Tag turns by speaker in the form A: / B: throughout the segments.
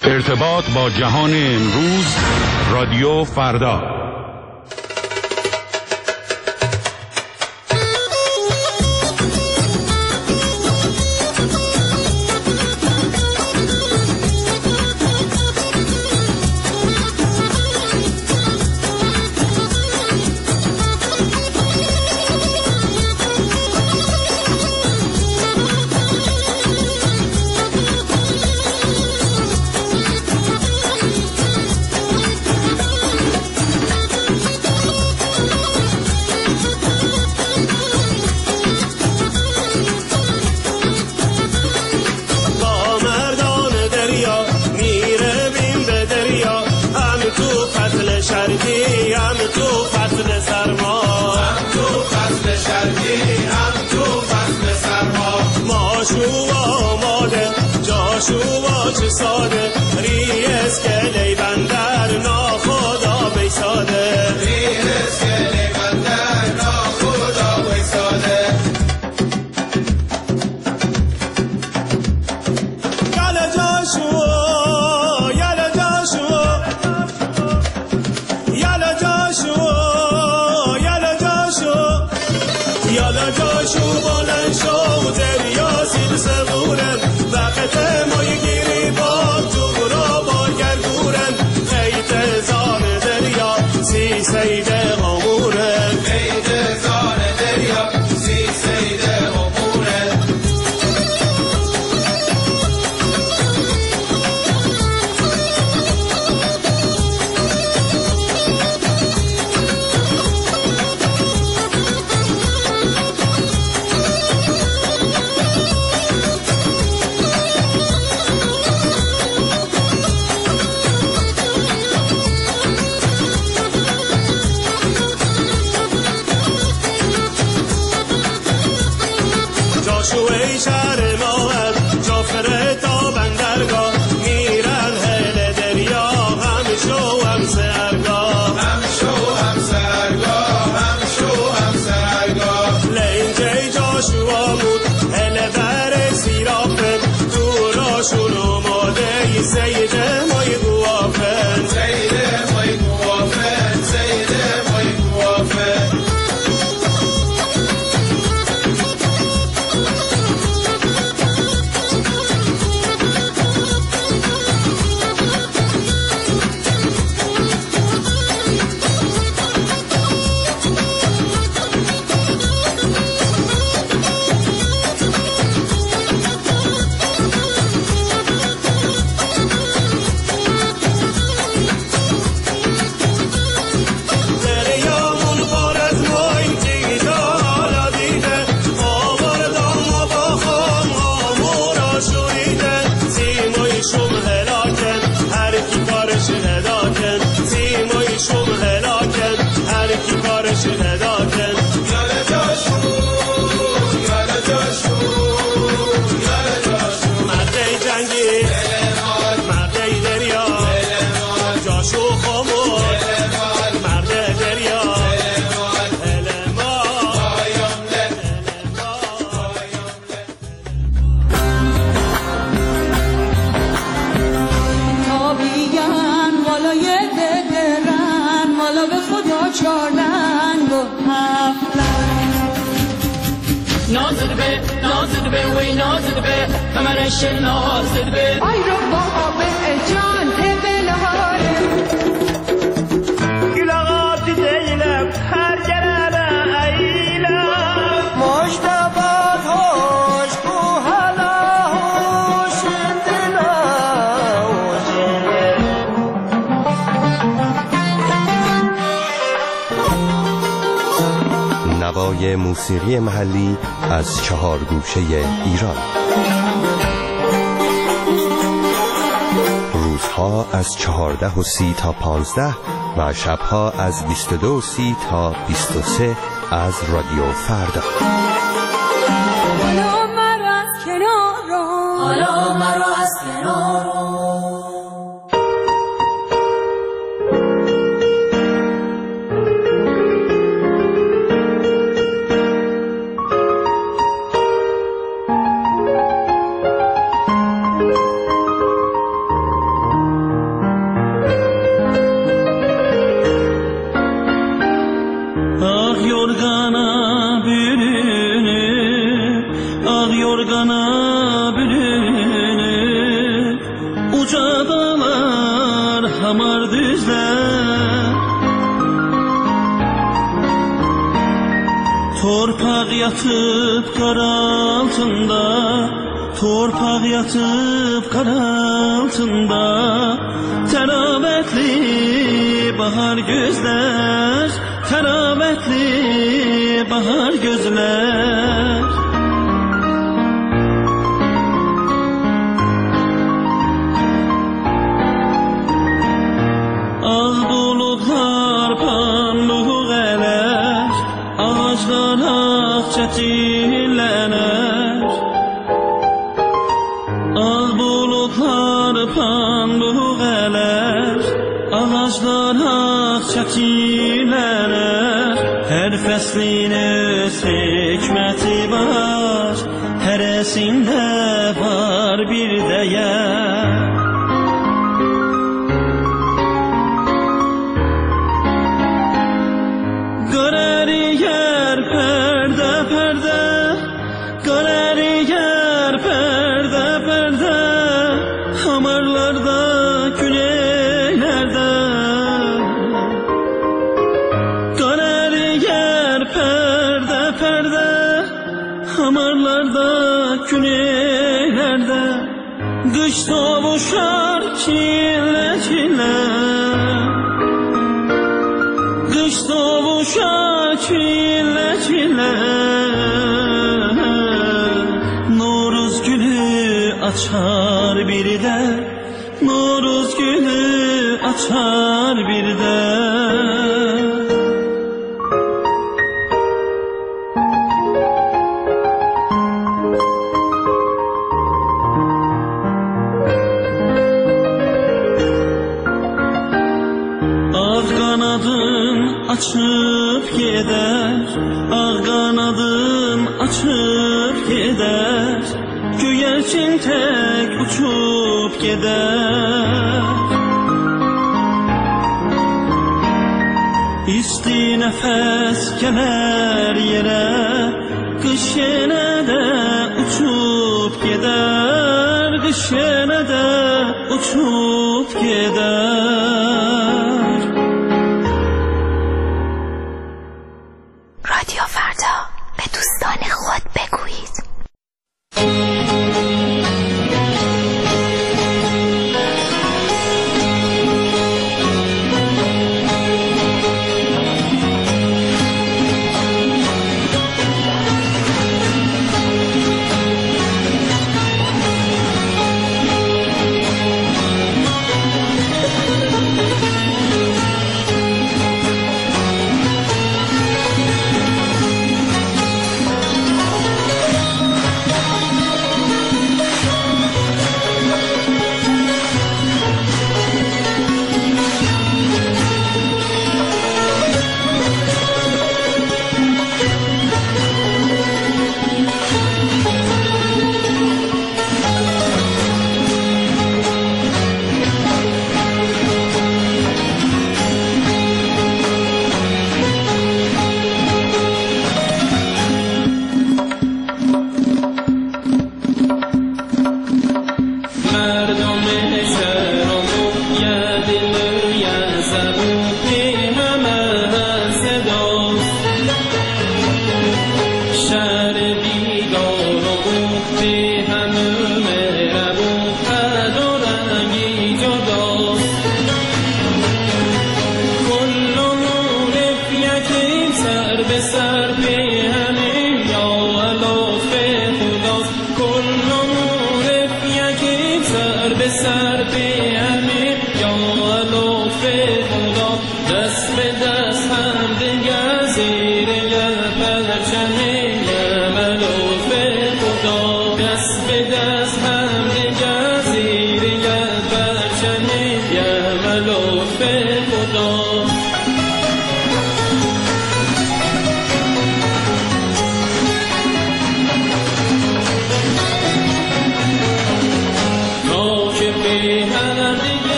A: ارتباط با جهان امروز، رادیو فردا.
B: نوای موسیقی محلی از 4 گوشه ایران. روزها از 14:30 تا 15 و شبها از 22:30 تا 23 از رادیو فردا.
C: حالا مرا از کنارو
D: ucadalar hamar düzler. Torpaq yatıb qar altında, torpaq yatıb qar altında, təravətli bahar gözlər, təravətli bahar gözlər. Ağ buludlar pambıq ələr, ağaclar ağ çəçillənər. Ağ buludlar pambıq ələr, ağaclar ağ çəçillənər. Hər fəslin öz hikməti var, hərəsində var bir dəyər. Qış doğuşar çile çile, qış doğuşar çile çile. Noruz gülü açar bir de, Noruz gülü açar bir de. Açıp gider, ağ qanadım açıp gider, göyərçin tək uçup gider. İsti nəfəs gələr yerə, qış yenə də uçup gider, qış yenə də uçup gider.
E: رادیو فردا، به دوستان خود بگویید.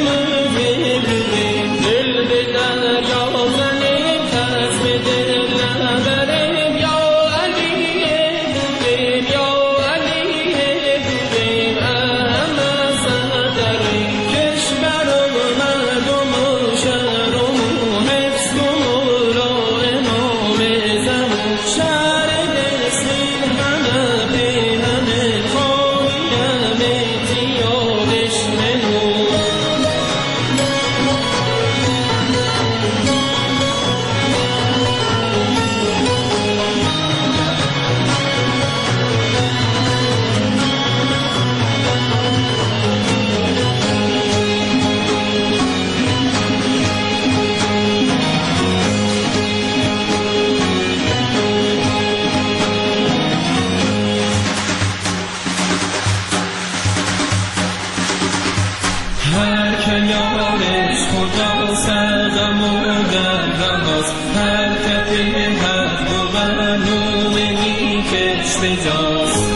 F: دل
D: حق و معلوم نیکش بجاست.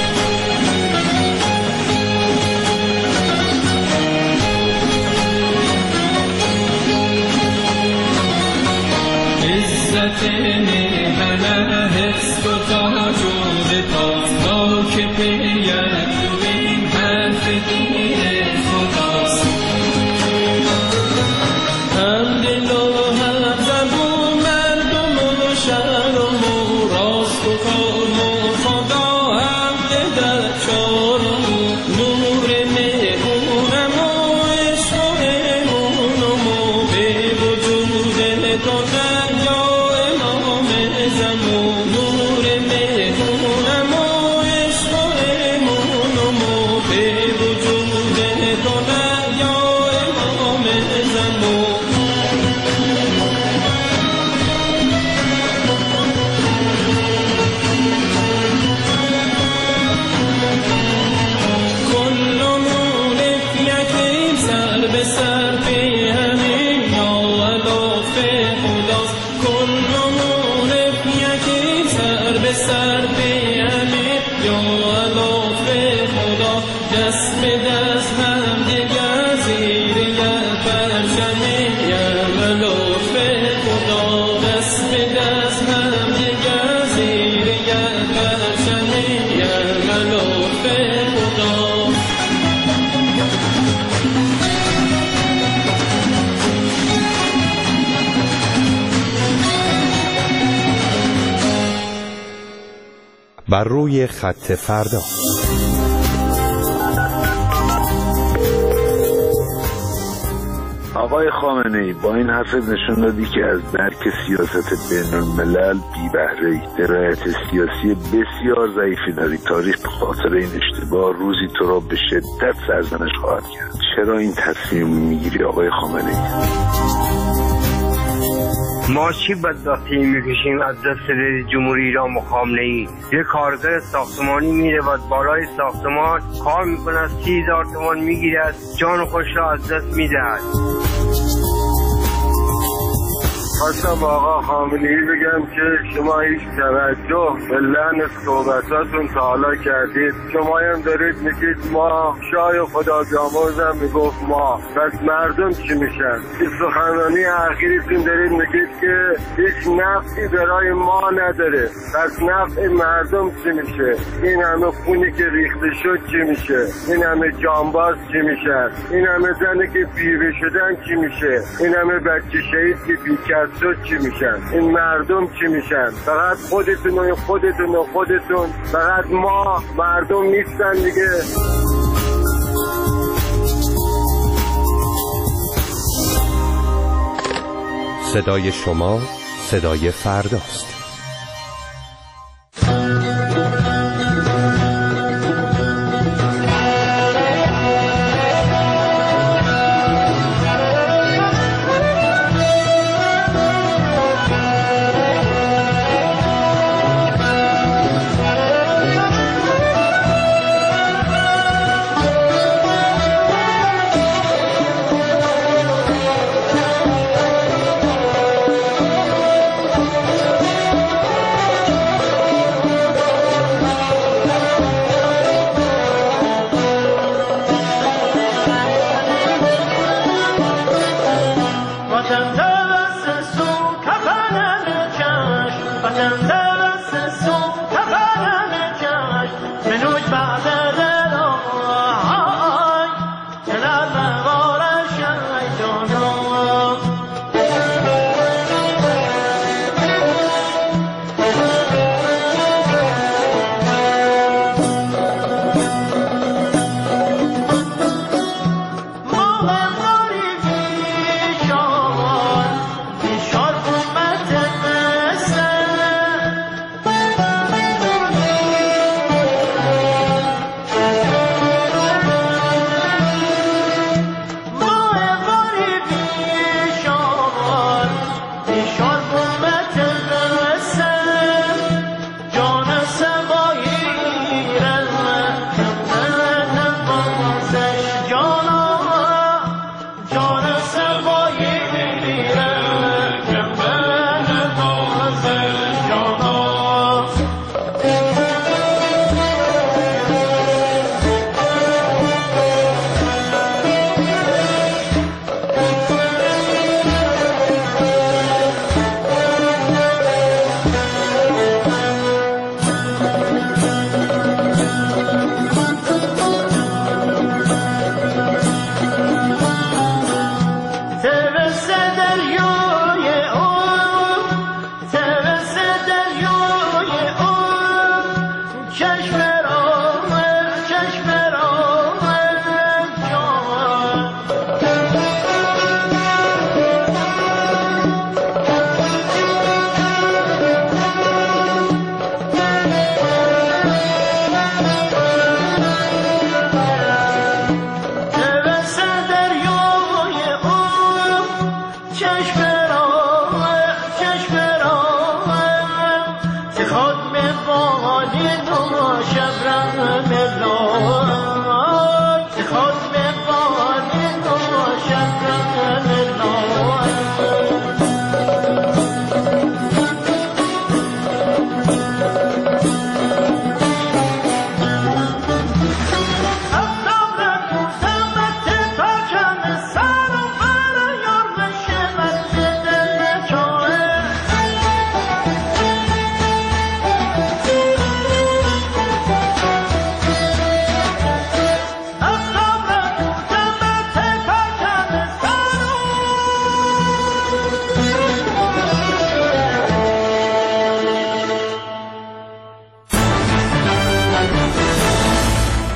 D: عزت میهنه هست و تاج و بپاس با که پیت تو این حرف دین خداست. هم دل و هم زبون مردم و شهر و مو راست و کام و خدا هم در چارم نور مهمونم و عشق و امونم و به وجود تو نجا امام زمان. نور مهمونم و عشق و امونم و به وجود تو نجا امام زمان. کلمون یکی سر به سر به همین یا لطف خداست. کلمون یکی سر به سر به همین یا لطف خدا. دست به دست هم دیگر زیر یک پرچمی یا لطف خدا. دست به دست هم دیگر زیر یک پرچمی یا لطف خدا.
B: بر روی خط فردا.
F: آقای خامنه‌ای، با این حرفت نشون دادی که از درک سیاست بین الملل بی بهره‌ای، درایت سیاسی بسیار ضعیفی داری. تاریخ به خاطر این اشتباه روزی تو را به شدت سرزنش خواهد کرد. چرا این تصمیم میگیری آقای خامنه‌ای؟
G: ما چی بدبختی میکشیم از دست رئیس جمهوری ایران و خامنه‌ای؟ یه کارگر ساختمانی میره و بالای ساختمان کار میکنه، 30,000 تومان میگیره، جان خوش را از دست میدهد.
F: خواستم با آقا خامنه‌ای بگم که شما هیچ توجه به لحن صحبتاتون تا حالا کردید. شما هم دارید میگید ما، شاه خدا بیامرزم میگفت ما، پس مردم چی میشن؟ این سخنرانی اخیرتون دارید میگید که هیچ نفعی برای ما نداره، پس نفع مردم چی میشه؟ این همه خونی که ریخته شد چی میشه؟ این همه جانباز چی میشن؟ این همه زنی که بیوه شدن چی میشه؟ این همه بچه شهید که بیکر شد چی میشن؟ این مردم چی میشن؟ فقط خودتون و خودتون و خودتون، فقط ما مردم نیستن دیگه.
B: صدای شما صدای فرداست.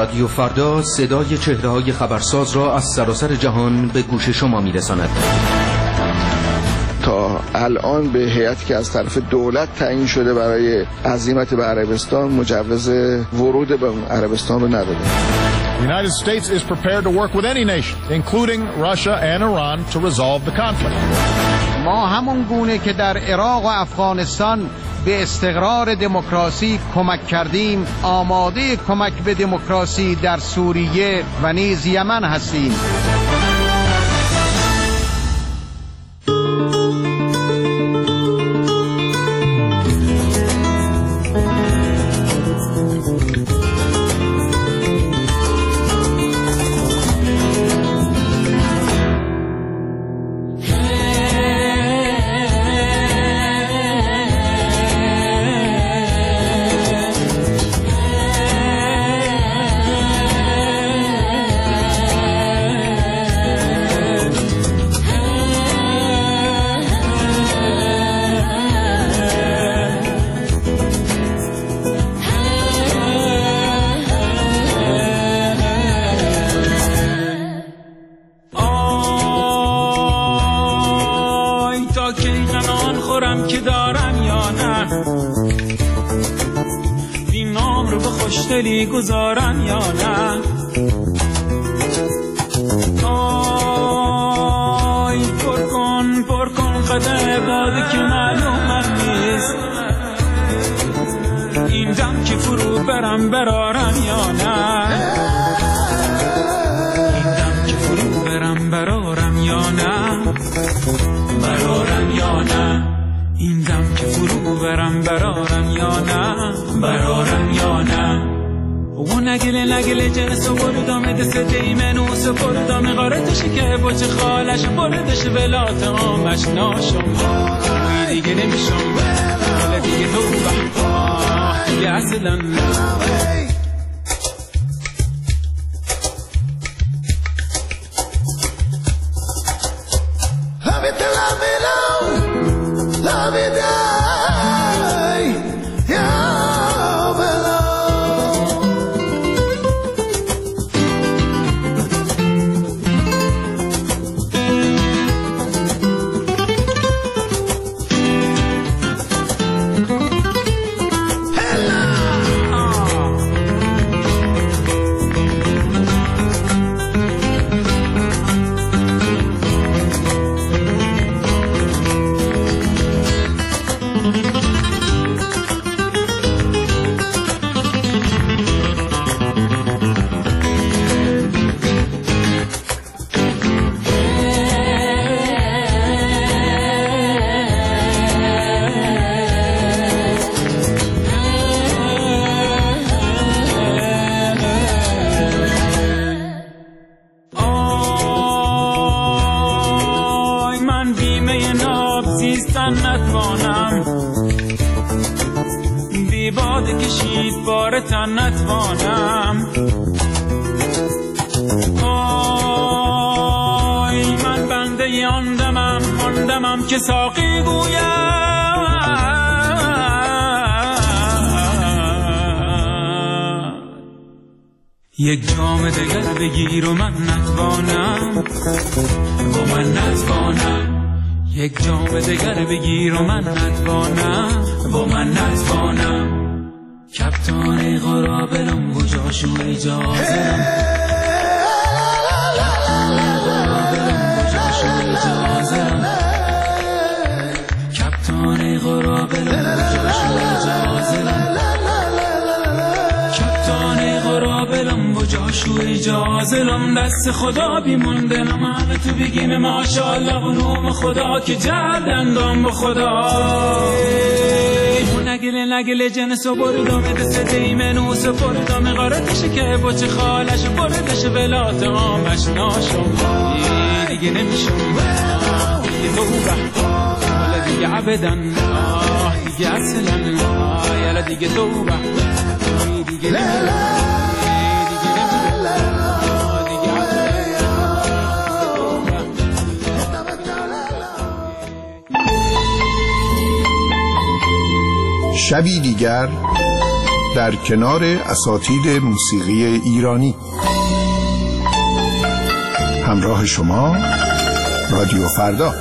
B: رادیو فردا صدای چهره‌های خبرساز را از سراسر جهان به گوش شما می‌رساند.
H: تا الان به هیئتی که از طرف دولت تعیین شده برای عزیمت به عربستان مجوز ورود به عربستان رو نداده.
I: The United States is prepared to work with any nation, including Russia and Iran, to resolve the conflict.
J: ما همون گونه که در عراق و افغانستان به استقرار دموکراسی کمک کردیم، آماده کمک به دموکراسی در سوریه و نیز یمن هستیم.
D: خوشدلی گذارم یا نه؟ آی پر کن قدر باده که معلومم نیست این دم که فرو برارم یا نه؟ این دم که فرو برارم یا نه؟ برارم یا نه؟ این دم که فرو برارم یا نه؟ برارم یا نه؟ و نگله جنس و بردام دست دیمنو سپردام غارتش که بچه خالش بردش ولات آمش ناشم وی دیگه نمیشم حالا دیگه توبه دیگه اصلا نتوانم آی من بنده آن دمم که ساقی گویم یک جام دگر بگیر و من نتوانم و من نتوانم یک جام دگر بگیر و من نتوانم و من نتوانم کپتان غرابلم و جاشو اجازه کپتان غرابلم و جاشو اجازه کپتان غرابلم و جاشو اجازه دست خدا بیموندنم همه تو بگیم ماشاءالله و نوم خدا که جردندم با خدا نگله جنس و بردام دست دیمنو سپردام غارتش که بچه خالش بردش ولات آمش ناشم دیگه نمیشم دیگه توبه حالا دیگه عبدن دیگه اصلا حالا دیگه توبه دیگه نمیشم
K: شبی دیگر در کنار اساتید موسیقی ایرانی. همراه شما رادیو فردا.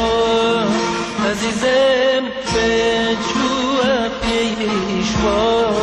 L: عزیزم به جو پیشوا